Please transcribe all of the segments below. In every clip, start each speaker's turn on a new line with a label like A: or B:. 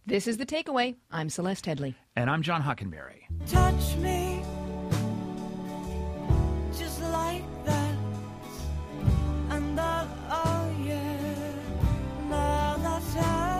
A: This is The Takeaway. I'm Celeste Headley.
B: And I'm John Hockenberry.
C: Touch me just like that, and that, oh yeah, now that's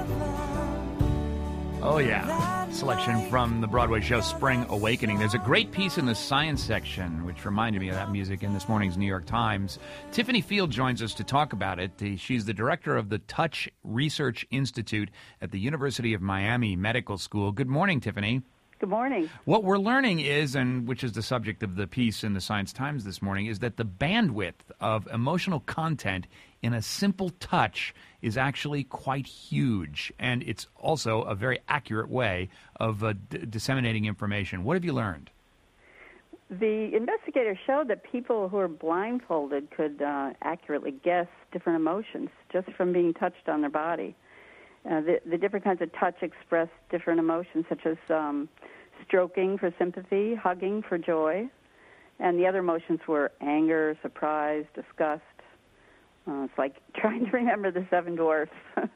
C: heaven.
B: Oh, yeah. Selection from the Broadway show Spring Awakening. There's a great piece in the science section, which reminded me of that music in this morning's New York Times. Tiffany Field joins us to talk about it. She's the director of the Touch Research Institute at the University of Miami Medical School. Good morning, Tiffany.
D: Good morning.
B: What we're learning is, and which is the subject of the piece in the Science Times this morning, is that the bandwidth of emotional content in a simple touch is actually quite huge, and it's also a very accurate way of disseminating information. What have you learned?
D: The investigators showed that people who are blindfolded could accurately guess different emotions just from being touched on their body. The different kinds of touch express different emotions, such as stroking for sympathy, hugging for joy, and the other emotions were anger, surprise, disgust. It's like trying to remember the seven dwarfs.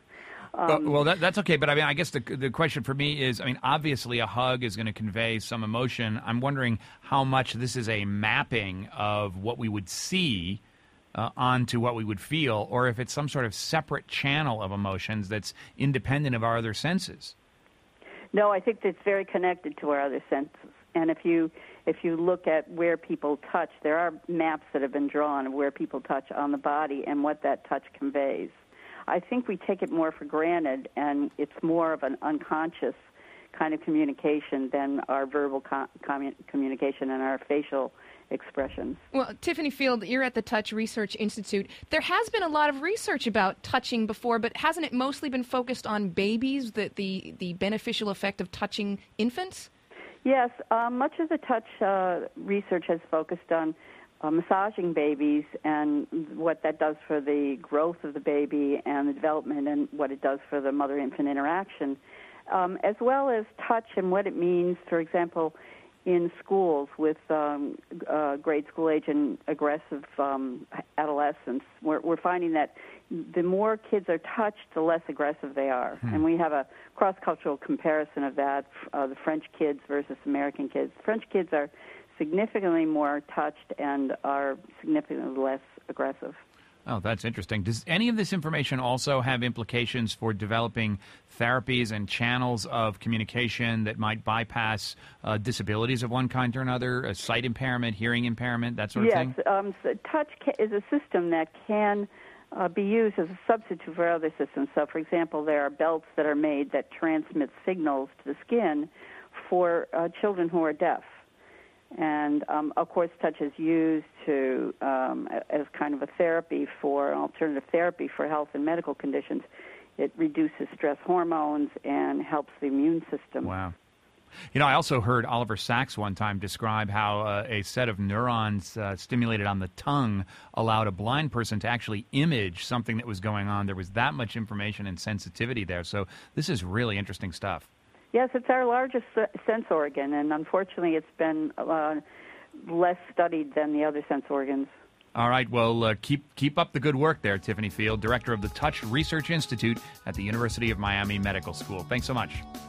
B: Well, that's okay, but I mean, I guess the question for me is, I mean, obviously a hug is going to convey some emotion. I'm wondering how much this is a mapping of what we would see onto what we would feel, or if it's some sort of separate channel of emotions that's independent of our other senses.
D: No, I think it's very connected to our other senses. And if you look at where people touch, there are maps that have been drawn of where people touch on the body and what that touch conveys. I think we take it more for granted, and it's more of an unconscious kind of communication than our verbal communication and our facial expressions.
A: Well, Tiffany Field, you're at the Touch Research Institute. There has been a lot of research about touching before, but hasn't it mostly been focused on babies, the beneficial effect of touching infants?
D: Yes, much of the touch research has focused on massaging babies and what that does for the growth of the baby and the development and what it does for the mother-infant interaction, as well as touch and what it means, for example, in schools with grade school age and aggressive adolescents. We're finding that the more kids are touched, the less aggressive they are. And we have a cross-cultural comparison of that, the French kids versus American kids. French kids are significantly more touched and are significantly less aggressive.
B: Oh, that's interesting. Does any of this information also have implications for developing therapies and channels of communication that might bypass disabilities of one kind or another, sight impairment, hearing impairment, that sort of thing?
D: Yes, so touch is a system that can be used as a substitute for other systems. So, for example, there are belts that are made that transmit signals to the skin for children who are deaf. And, of course, touch is used to as kind of a therapy for an alternative therapy for health and medical conditions. It reduces stress hormones and helps the immune system.
B: Wow. You know, I also heard Oliver Sacks one time describe how a set of neurons stimulated on the tongue allowed a blind person to actually image something that was going on. There was that much information and sensitivity there. So this is really interesting stuff.
D: Yes, it's our largest sense organ, and unfortunately it's been less studied than the other sense organs.
B: All right, well, keep up the good work there, Tiffany Field, director of the Touch Research Institute at the University of Miami Medical School. Thanks so much.